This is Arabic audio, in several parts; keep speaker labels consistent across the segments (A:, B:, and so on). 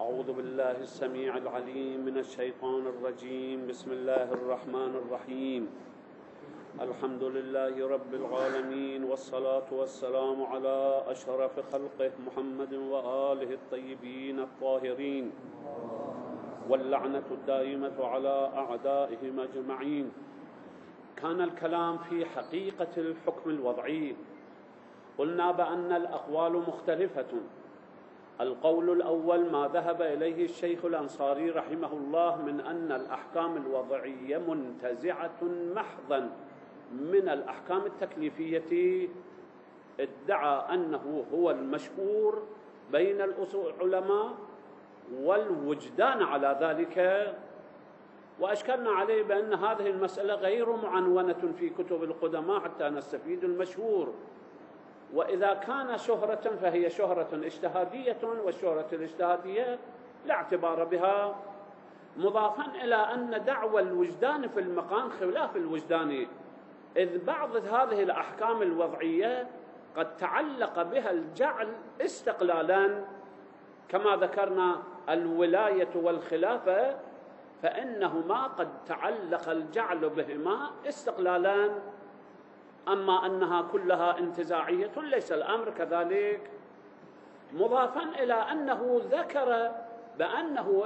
A: أعوذ بالله السميع العليم من الشيطان الرجيم. بسم الله الرحمن الرحيم. الحمد لله رب العالمين، والصلاة والسلام على أشرف خلقه محمد وآله الطيبين الطاهرين، واللعنة الدائمة على أعدائهم أجمعين. كان الكلام في حقيقة الحكم الوضعي. قلنا بأن الأقوال مختلفة. القول الأول ما ذهب إليه الشيخ الأنصاري رحمه الله من أن الأحكام الوضعية منتزعة محضا من الأحكام التكليفية، ادعى أنه هو المشهور بين العلماء والوجدان على ذلك، وأشكلنا عليه بأن هذه المسألة غير معنونة في كتب القدماء حتى نستفيد المشهور، وإذا كان شهرة فهي شهرة اجتهادية، والشهرة الاجتهادية لا اعتبار بها، مضافا إلى أن دعوى الوجدان في المقام خلاف الوجدان، إذ بعض هذه الأحكام الوضعية قد تعلق بها الجعل استقلالا، كما ذكرنا الولاية والخلافة فإنهما قد تعلق الجعل بهما استقلالا، أما أنها كلها انتزاعية ليس الأمر كذلك، مضافا إلى أنه ذكر بأنه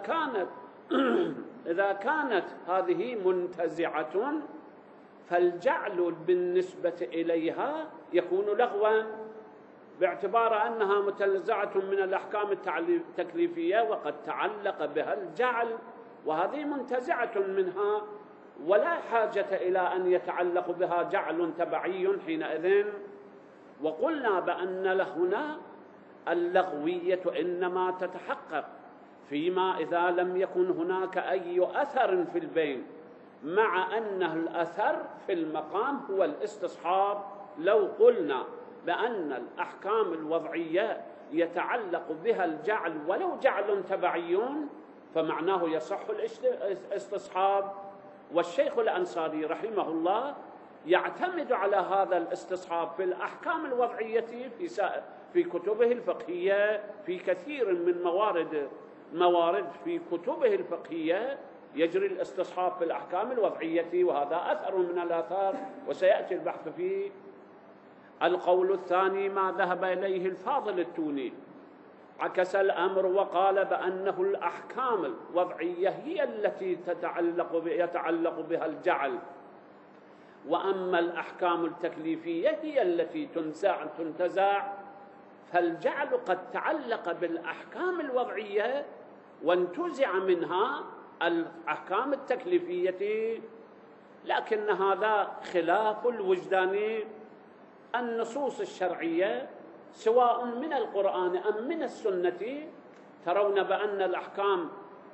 A: إذا كانت هذه منتزعة فالجعل بالنسبة إليها يكون لغوا، باعتبار أنها متنزعة من الأحكام التكليفية وقد تعلق بها الجعل، وهذه منتزعة منها ولا حاجة إلى أن يتعلق بها جعل تبعي حينئذ. وقلنا بأن هنا اللغوية إنما تتحقق فيما إذا لم يكن هناك أي أثر في البين، مع أن الأثر في المقام هو الاستصحاب. لو قلنا بأن الأحكام الوضعية يتعلق بها الجعل ولو جعل تبعي فمعناه يصح الاستصحاب، والشيخ الأنصاري رحمه الله يعتمد على هذا الاستصحاب في الأحكام الوضعية في كتبه الفقهية، في كثير من موارد في كتبه الفقهية يجري الاستصحاب في الأحكام الوضعية، وهذا أثر من الآثار وسيأتي البحث فيه. القول الثاني ما ذهب إليه الفاضل التوني، عكس الأمر وقال بأنه الأحكام الوضعية هي التي يتعلق بها الجعل، وأما الأحكام التكليفية هي التي تنتزع، فالجعل قد تعلق بالأحكام الوضعية وانتزع منها الأحكام التكليفية، لكن هذا خلاف الوجدان. النصوص الشرعية سواء من القرآن أم من السنة ترون بأن الأحكام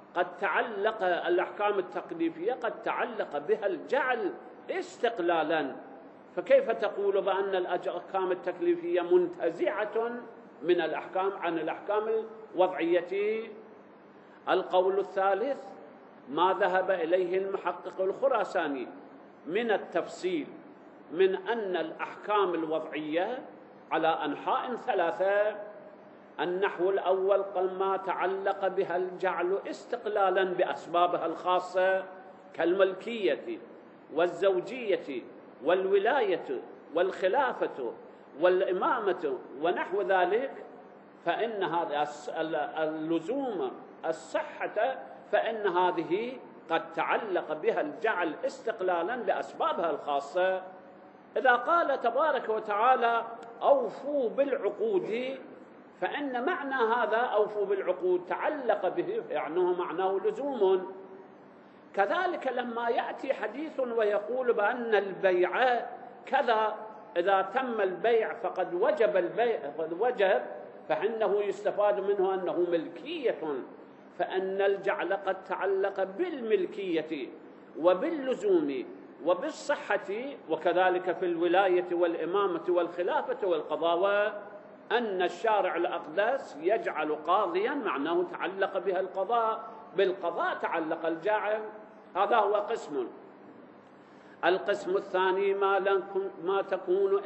A: التكليفية قد تعلق بها الجعل استقلالا، فكيف تقول بأن الأحكام التكليفية منتزعة من الأحكام عن الأحكام الوضعية؟ القول الثالث ما ذهب إليه المحقق الخراساني من التفصيل من أن الأحكام الوضعية على أنحاء ثلاثة. النحو الأول ما تعلق بها الجعل استقلالا بأسبابها الخاصة كالملكية والزوجية والولاية والخلافة والإمامة ونحو ذلك، فإن هذا اللزوم الصحة فإن هذه قد تعلق بها الجعل استقلالا بأسبابها الخاصة. إذا قال تبارك وتعالى أوفوا بالعقود، فإن معنى هذا أوفوا بالعقود تعلق به يعني معناه لزوم. كذلك لما يأتي حديث ويقول بأن البيع كذا، إذا تم البيع فقد وجب البيع فإنه يستفاد منه أنه ملكية، فإن الجعل قد تعلق بالملكية وباللزوم وبالصحة، وكذلك في الولاية والإمامة والخلافة والقضاء، أن الشارع الأقدس يجعل قاضيا معناه تعلق بها القضاء، بالقضاء تعلق الجعل. هذا هو قسم. القسم الثاني ما تكون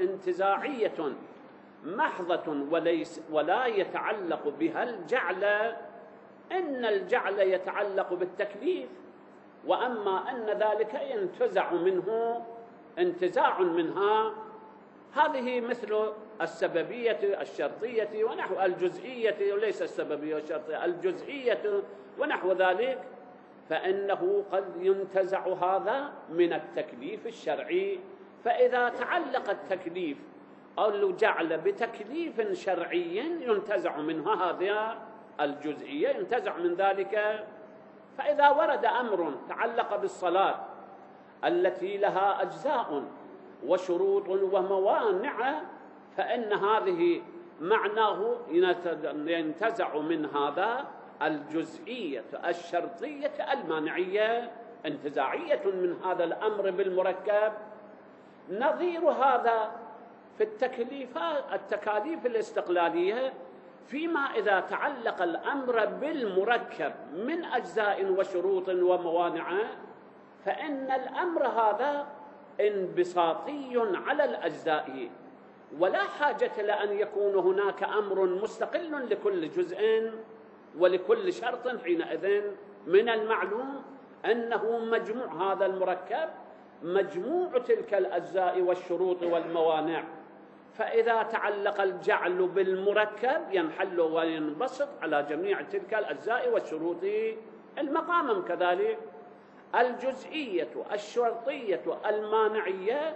A: انتزاعية محضة ولا يتعلق بها الجعل، إن الجعل يتعلق بالتكليف، وأما أن ذلك ينتزع منه انتزاع منها، هذه مثل السببية الشرطية ونحو الجزئية، وليس السببية والشرطية، الجزئية ونحو ذلك، فإنه قد ينتزع هذا من التكليف الشرعي. فإذا تعلق التكليف أو جعل بتكليف شرعي ينتزع منها هذه الجزئية، ينتزع من ذلك. فإذا ورد أمر تعلق بالصلاة التي لها أجزاء وشروط وموانع، فإن هذه معناه ينتزع من هذا الجزئية الشرطية المانعية، انتزاعية من هذا الأمر بالمركب. نظير هذا في التكاليف الاستقلالية، فيما إذا تعلق الأمر بالمركب من أجزاء وشروط وموانع، فإن الأمر هذا انبساطي على الأجزاء، ولا حاجة لأن يكون هناك أمر مستقل لكل جزء ولكل شرط. حينئذ من المعلوم أنه مجموع هذا المركب مجموع تلك الأجزاء والشروط والموانع، فإذا تعلق الجعل بالمركب ينحل وينبسط على جميع تلك الأجزاء والشروط. المقام كذلك الجزئية الشرطية المانعية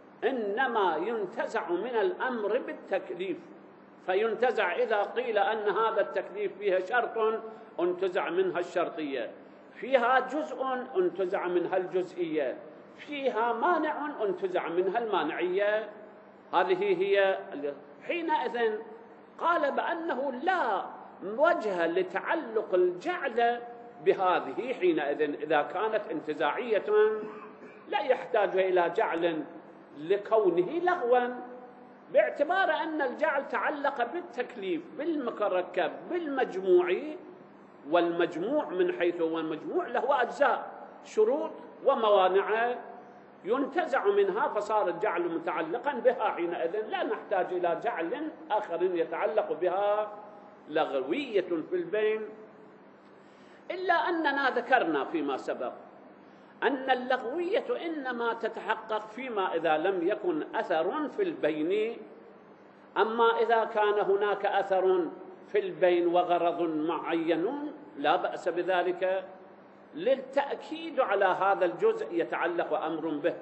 A: إنما ينتزع من الأمر بالتكليف، فينتزع إذا قيل أن هذا التكليف فيها شرط انتزع منها الشرطية، فيها جزء انتزع منها الجزئية، فيها مانع انتزع منها المانعية. هذه هي. حينئذ قال بأنه لا وجه لتعلق الجعل بهذه، حينئذ إذا كانت انتزاعية لا يحتاج إلى جعل لكونه لغوا، باعتبار أن الجعل تعلق بالتكليف بالمركب بالمجموع، والمجموع من حيث هو المجموع له أجزاء شروط وموانع ينتزع منها، فصار الجعل متعلقا بها. حينئذ لا نحتاج إلى جعل آخر يتعلق بها لغوية في البين. إلا أننا ذكرنا فيما سبق أن اللغوية إنما تتحقق فيما إذا لم يكن أثر في البين، أما إذا كان هناك أثر في البين وغرض معين لا بأس بذلك، للتأكيد على هذا الجزء يتعلق أمر به،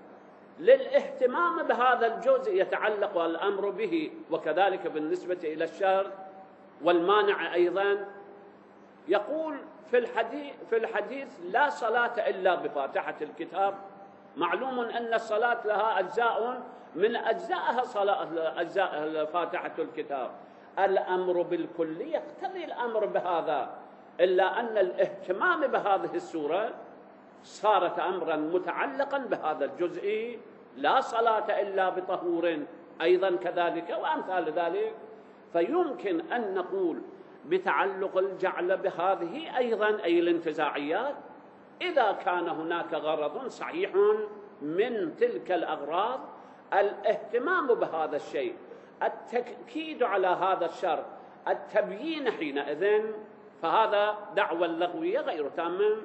A: للاهتمام بهذا الجزء يتعلق الأمر به، وكذلك بالنسبة إلى الشر والمانع أيضا. يقول في الحديث لا صلاة إلا بفاتحة الكتاب. معلوم أن الصلاة لها أجزاء، من أجزائها أجزاء فاتحة الكتاب. الأمر بالكل يقتضي الأمر بهذا، إلا أن الاهتمام بهذه السورة صارت أمرا متعلقا بهذا الجزء. لا صلاة إلا بطهور أيضا كذلك وأمثال ذلك. فيمكن أن نقول بتعلق الجعل بهذه أيضا أي الانتزاعيات إذا كان هناك غرض صحيح من تلك الأغراض، الاهتمام بهذا الشيء، التأكيد على هذا الشر، التبيين، حينئذ فهذا دعوى اللغوية غير تامة.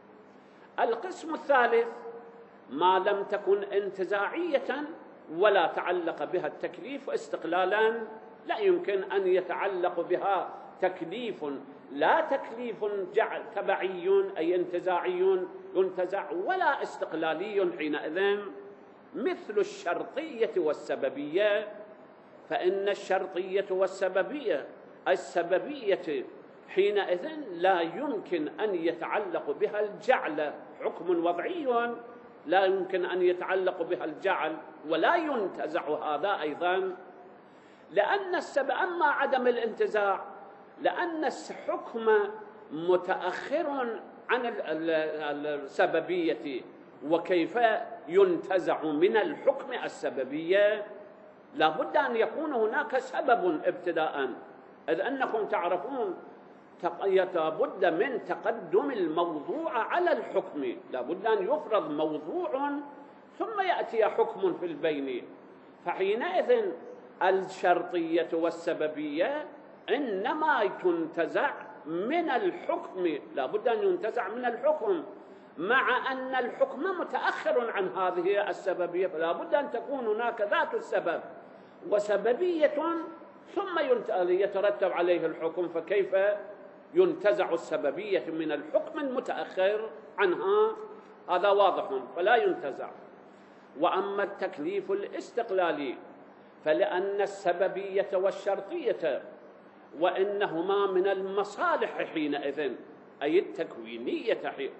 A: القسم الثالث ما لم تكن انتزاعية ولا تعلق بها التكليف استقلالا، لا يمكن أن يتعلق بها تكليف، لا تكليف جعل تبعي أي انتزاعي ينتزع، ولا استقلالي حينئذ، مثل الشرطية والسببية. فإن الشرطية والسببية السببية حينئذ لا يمكن أن يتعلق بها الجعل، حكم وضعي لا يمكن أن يتعلق بها الجعل ولا ينتزع هذا أيضا، لأن أما عدم الانتزاع لأن الحكم متأخر عن السببية، وكيف ينتزع من الحكم السببية؟ لا بد أن يكون هناك سبب ابتداء، إذ أنكم تعرفون لابد من تقدم الموضوع على الحكم، لابد أن يفرض موضوع ثم يأتي حكم في البين. فحينئذ الشرطية والسببية إنما تنتزع من الحكم، لا بد أن ينتزع من الحكم، مع أن الحكم متأخر عن هذه السببية، فلا بد أن تكون هناك ذات السبب وسببية ثم يترتب عليه الحكم، فكيف ينتزع السببية من الحكم المتأخر عنها؟ هذا واضح، فلا ينتزع. وأما التكليف الاستقلالي فلأن السببية والشرطية وإنهما من المصالح حينئذ، أي التكوينية،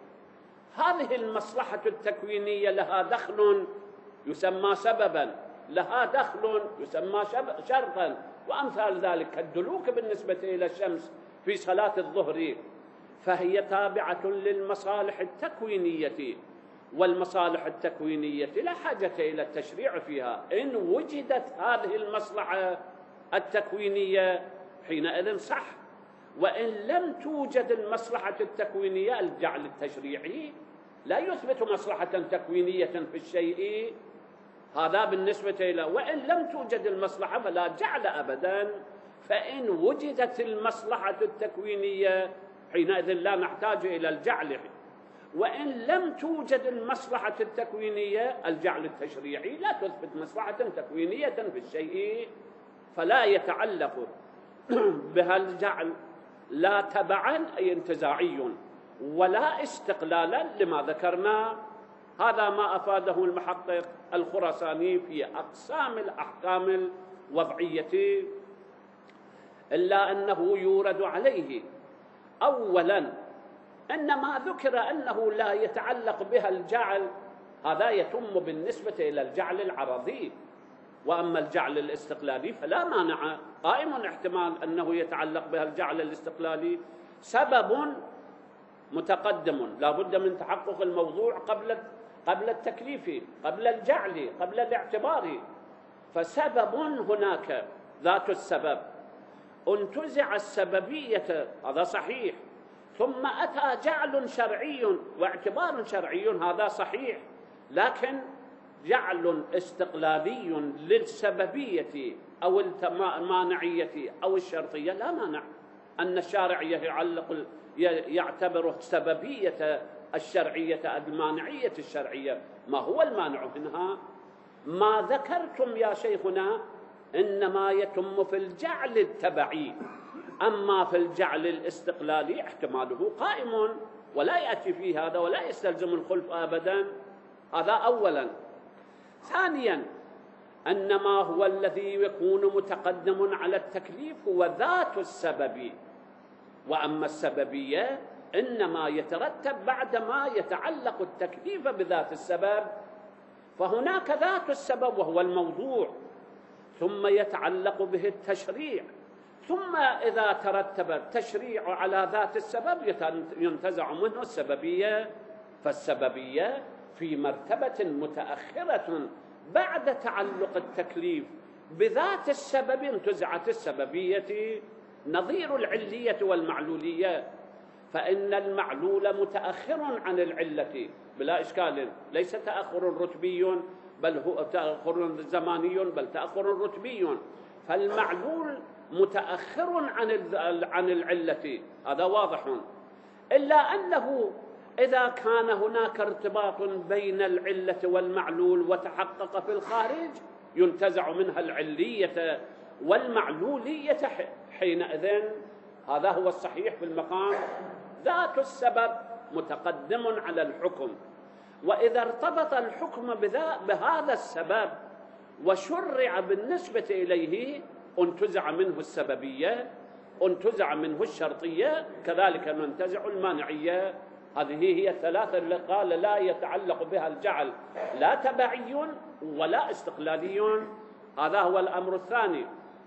A: هذه المصلحة التكوينية لها دخل يسمى سببا، لها دخل يسمى شرطا، وأمثال ذلك كالدلوك بالنسبة إلى الشمس في صلاة الظهر، فهي تابعة للمصالح التكوينية، والمصالح التكوينية لا حاجة إلى التشريع فيها. إن وجدت هذه المصلحة التكوينية حينئذ صح، وإن لم توجد المصلحة التكوينية الجعل التشريعي لا يثبت مصلحة تكوينية في الشيء، هذا بالنسبة إلى وإن لم توجد المصلحة فلا جعل أبدا. فإن وجدت المصلحة التكوينية حينئذ لا نحتاج إلى الجعل، وإن لم توجد المصلحة التكوينية الجعل التشريعي لا تثبت مصلحة تكوينية في الشيء، فلا يتعلق بها الجعل لا تبعا أي انتزاعي ولا استقلالا لما ذكرنا. هذا ما أفاده المحقق الخراساني في أقسام الأحكام الوضعية، إلا أنه يورد عليه أولا أن ما ذكر أنه لا يتعلق بها الجعل هذا يتم بالنسبة إلى الجعل العرضي، وأما الجعل الاستقلالي فلا مانع، قائم احتمال أنه يتعلق بها الجعل الاستقلالي، سبب متقدم لا بد من تحقق الموضوع قبل التكليف، قبل الجعل، قبل الاعتبار، فسبب هناك ذات السبب انتزع السببية، هذا صحيح، ثم أتى جعل شرعي واعتبار شرعي، هذا صحيح، لكن جعل استقلالي للسببية أو المانعية أو الشرطية لا مانع أن الشارع يعتبر السببية الشرعية المانعية الشرعية. ما هو المانع منها؟ ما ذكرتم يا شيخنا إنما يتم في الجعل التبعي، أما في الجعل الاستقلالي احتماله قائم ولا يأتي فيه هذا ولا يستلزم الخلف أبدا. هذا أولا. ثانيا أن ما هو الذي يكون متقدم على التكليف هو ذات السبب، وأما السببية إنما يترتب بعدما يتعلق التكليف بذات السبب، فهناك ذات السبب وهو الموضوع، ثم يتعلق به التشريع، ثم إذا ترتب التشريع على ذات السبب ينتزع منه السببية، فالسببية في مرتبة متأخرة بعد تعلق التكليف بذات السبب انتزعت السببية، نظير العلية والمعلولية، فإن المعلول متأخر عن العلة بلا إشكال، ليس تأخر رتبي بل هو تأخر زماني بل تأخر رتبي، فالمعلول متأخر عن العلة، هذا واضح. إلا أنه إذا كان هناك ارتباط بين العلة والمعلول وتحقق في الخارج ينتزع منها العلية والمعلولية حينئذ، هذا هو الصحيح في المقام، ذات السبب متقدم على الحكم، وإذا ارتبط الحكم بهذا السبب وشرع بالنسبة إليه انتزع منه السببية، انتزع منه الشرطية، كذلك ننتزع المانعية. هذه هي الثلاثة اللي قال لا يتعلق بها الجعل لا تبعي ولا استقلالي. هذا هو الأمر الثاني.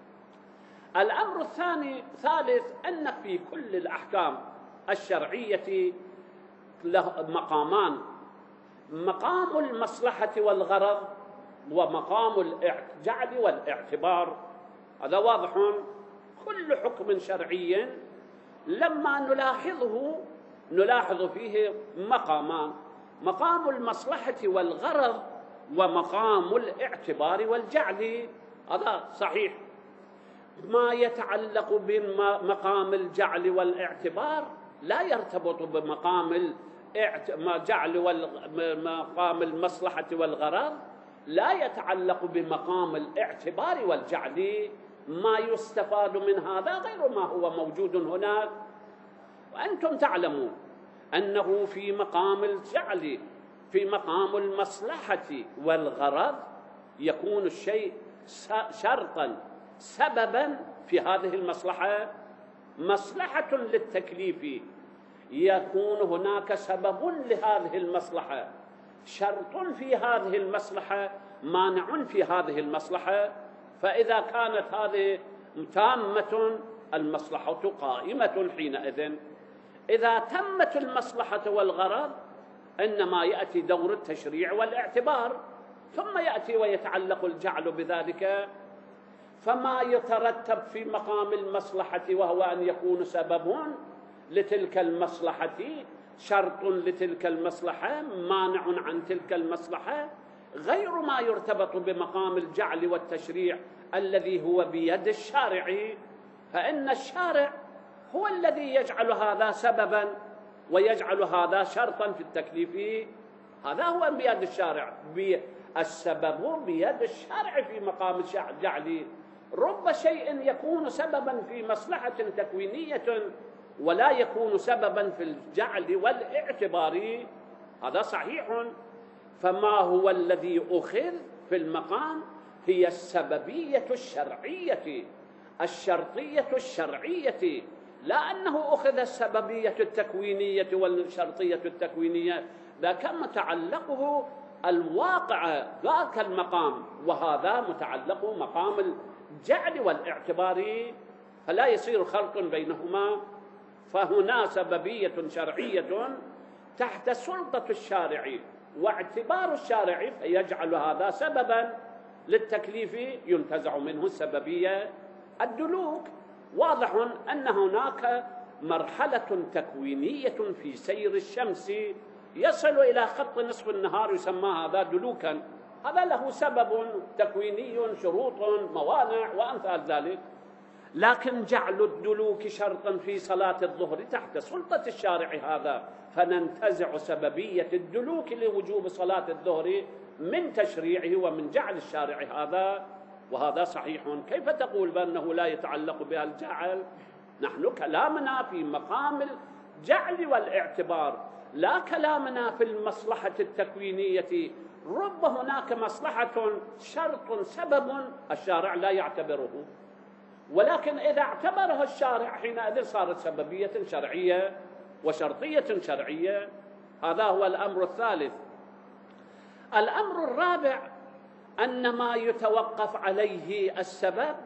A: الأمر الثالث أن في كل الأحكام الشرعية له مقامان، مقام المصلحة والغرض ومقام الجعل والاعتبار، هذا واضح. كل حكم شرعي لما نلاحظ فيه مقامان، مقام المصلحة والغرض ومقام الاعتبار والجعل، هذا صحيح. ما يتعلق بمقام الجعل والاعتبار لا يرتبط بمقام مقام المصلحة والغرض، لا يتعلق بمقام الاعتبار والجعل. ما يستفاد من هذا غير ما هو موجود هناك. وأنتم تعلمون أنه في مقام الجعل، في مقام المصلحة والغرض، يكون الشيء شرطا سببا في هذه المصلحة. مصلحة للتكليف يكون هناك سبب لهذه المصلحة، شرط في هذه المصلحة، مانع في هذه المصلحة. فإذا كانت هذه تامة المصلحة قائمة حينئذ. إذا تمت المصلحة والغرض إنما يأتي دور التشريع والاعتبار، ثم يأتي ويتعلق الجعل بذلك. فما يترتب في مقام المصلحة وهو أن يكون سبب لتلك المصلحة، شرط لتلك المصلحة، مانع عن تلك المصلحة، غير ما يرتبط بمقام الجعل والتشريع الذي هو بيد الشارع. فإن الشارع هو الذي يجعل هذا سببا ويجعل هذا شرطا في التكليف. هذا هو بيد الشارع، السبب بيد الشارع في مقام الجعل. رب شيء يكون سببا في مصلحة تكوينية ولا يكون سببا في الجعل والاعتبار، هذا صحيح. فما هو الذي أخذ في المقام هي السببية الشرعية، الشرطية الشرعية، لا أنه أخذ السببية التكوينية والشرطية التكوينية، ذاك متعلقه الواقع ذاك المقام، وهذا متعلق مقام الجعل والاعتبار، فلا يصير خلط بينهما. فهنا سببية شرعية تحت سلطة الشارع واعتبار الشارع، فيجعل هذا سببا للتكليف ينتزع منه السببية. الدلوك واضح أن هناك مرحلة تكوينية في سير الشمس يصل إلى خط نصف النهار، يسمى هذا دلوكا. هذا له سبب تكويني، شروط، موانع وأمثال ذلك. لكن جعل الدلوك شرطا في صلاة الظهر تحت سلطة الشارع هذا، فننتزع سببية الدلوك لوجوب صلاة الظهر من تشريعه ومن جعل الشارع هذا، وهذا صحيح. كيف تقول بأنه لا يتعلق بها الجعل؟ نحن كلامنا في مقام الجعل والاعتبار، لا كلامنا في المصلحة التكوينية. رب هناك مصلحة شرط سبب الشارع لا يعتبره، ولكن إذا اعتبرها الشارع حينئذ صارت سببية شرعية وشرطية شرعية. هذا هو الأمر الثالث. الأمر الرابع أن ما يتوقف عليه السبب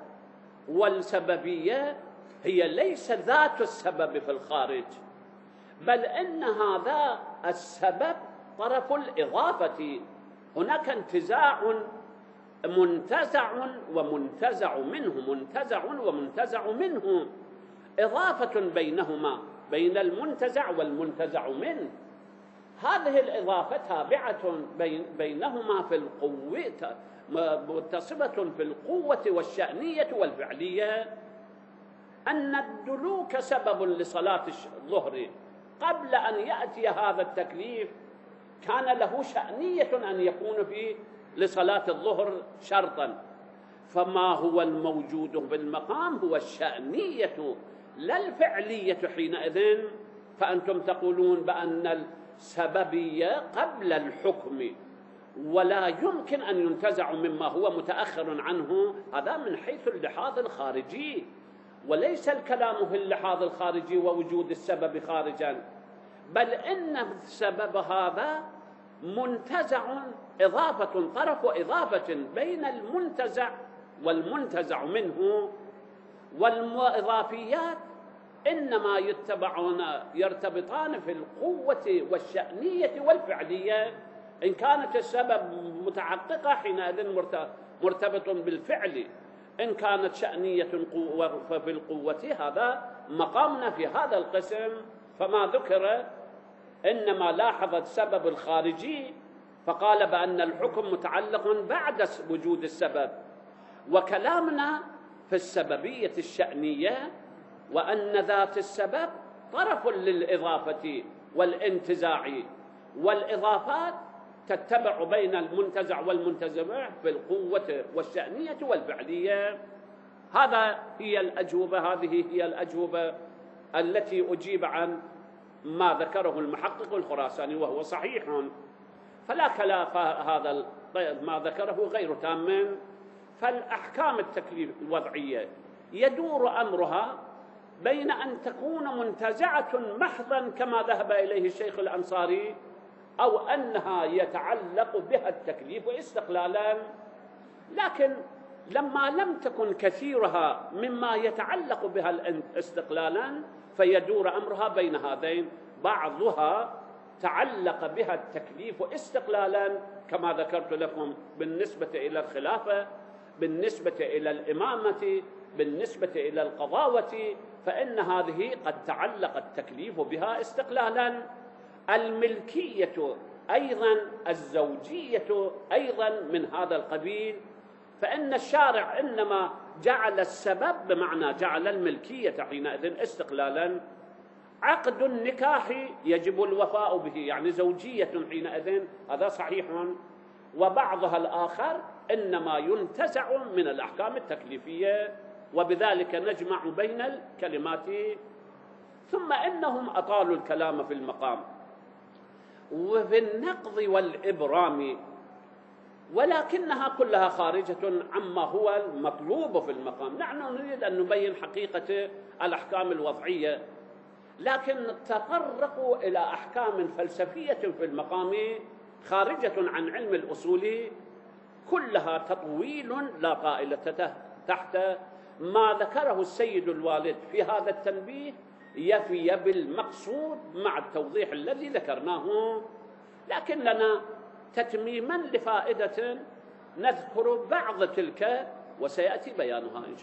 A: والسببية هي ليس ذات السبب في الخارج، بل إن هذا السبب طرف الإضافة. هناك انتزاع منتزع ومنتزع منه، منتزع ومنتزع منه، إضافة بينهما، بين المنتزع والمنتزع منه. هذه الإضافة تابعة بينهما في القوة، متصبة في القوة والشأنية والفعلية. أن الدلوك سبب لصلاة الظهر قبل أن يأتي هذا التكليف كان له شأنية أن يكون فيه لصلاة الظهر شرطا. فما هو الموجود بالمقام هو الشأنية لا الفعلية حينئذ. فأنتم تقولون بأن السببية قبل الحكم ولا يمكن أن ينتزع مما هو متأخر عنه. هذا من حيث اللحاظ الخارجي، وليس الكلام في اللحاظ الخارجي ووجود السبب خارجا، بل إن السبب هذا منتزع، إضافة، طرف إضافة بين المنتزع والمنتزع منه. والإضافيات إنما يرتبطان في القوة والشأنية والفعلية. إن كانت السبب متحققة حينئذ مرتبط بالفعل، إن كانت شأنية ففي القوة. هذا مقامنا في هذا القسم. فما ذكر إنما لاحظ السبب الخارجي فقال بأن الحكم متعلق بعد وجود السبب. وكلامنا في السببية الشأنية، وأن ذات السبب طرف للإضافة والانتزاع، والإضافات تتبع بين المنتزع والمنتزع في القوة والشأنية والفعلية. هذه هي الأجوبة التي أجيب عن ما ذكره المحقق الخراساني، وهو صحيح، فلا خلاف هذا ما ذكره غير تام. فالأحكام التكليف الوضعية يدور أمرها بين أن تكون منتزعة محضا كما ذهب إليه الشيخ الأنصاري، أو أنها يتعلق بها التكليف استقلالا. لكن لما لم تكن كثيرها مما يتعلق بها استقلالا، فيدور أمرها بين هذين، بعضها تعلق بها التكليف استقلالا كما ذكرت لكم بالنسبة إلى الخلافة، بالنسبة إلى الإمامة، بالنسبة إلى القضاوة، فإن هذه قد تعلق التكليف بها استقلالا. الملكية أيضا، الزوجية أيضا من هذا القبيل، فإن الشارع إنما جعل السبب بمعنى جعل الملكية حينئذ استقلالا. عقد النكاح يجب الوفاء به، يعني زوجية حينئذ، هذا صحيح، وبعضها الآخر إنما ينتزع من الأحكام التكليفية، وبذلك نجمع بين الكلمات. ثم إنهم أطالوا الكلام في المقام وفي النقض والإبرام، ولكنها كلها خارجة عما هو المطلوب في المقام. نحن نريد أن نبين حقيقة الأحكام الوضعية، لكن تطرقوا إلى أحكام فلسفية في المقام خارجة عن علم الأصول، كلها تطويل لا طائلة تحت. ما ذكره السيد الوالد في هذا التنبيه يفي بالمقصود مع التوضيح الذي ذكرناه، لكن لنا تتميما لفائدة نذكر بعض تلك وسيأتي بيانها إن شاء الله.